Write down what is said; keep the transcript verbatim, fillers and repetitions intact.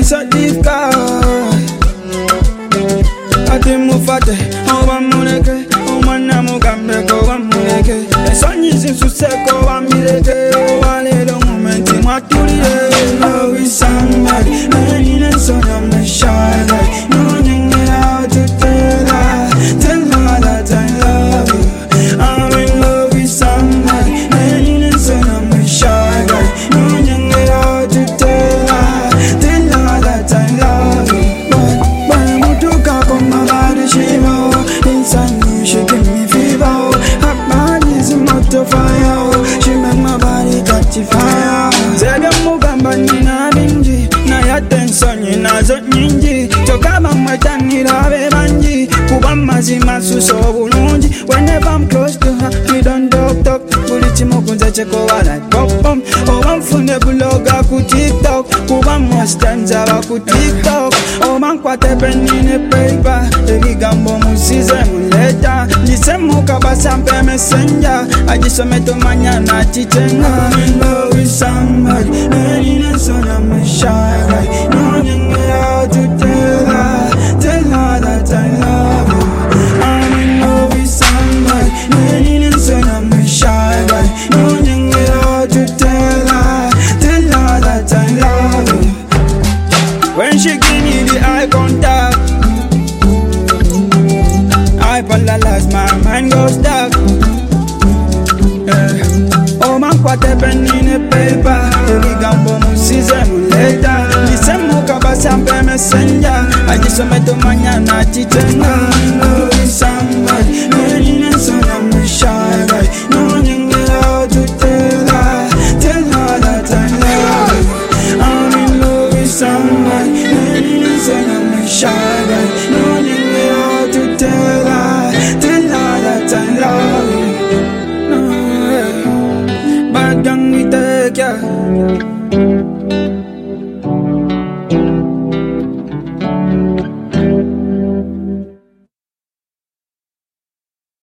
so difficult. Ati mufate, owa muleke, omwana mugambe ko wa muleke. Esonyizi suseko wa mileke, walero momenti mwatulie. Love is somebody, and in a son of my shy guy. No thing how to tell her, tell her that I love you. I'm in love with somebody, and in a son of my shy guy. No thing how to tell her, tell her that I love you. But when Mutuka come my body shiver, inside me she give me fever. Her body's a motor fire, she make my body catch fire. Zega mugamba nina bingi, na ya tension nazo nyingi. Tokaba mwetanira abe bangi, kuba mazima suso bulungi. Whenever I'm close to her, we don't talk talk. Buli chimukunza cheko wala pop pop. Oba mfune buloga ku TikTok, kuba mwastanza wa ku TikTok. Oba nkwate penine paper, ebigambo musize muleta. Nisemu kabasa mpe messenger, ajisome tumanya na chichenga. I'm in love with somebody, and in a son of my shy guy. No thing how to tell her, tell her that I love you. I'm in love with somebody, and in a son of my shy guy. No thing how to tell her, tell her that I love you. When she give me the eye contact, I paralyze, my mind goes dark. Yeah. Oh man, kwate penine paper, ebigambo musize muleta. Nisemu kabasa mpe messenger, ajisome tumanya na chichenga.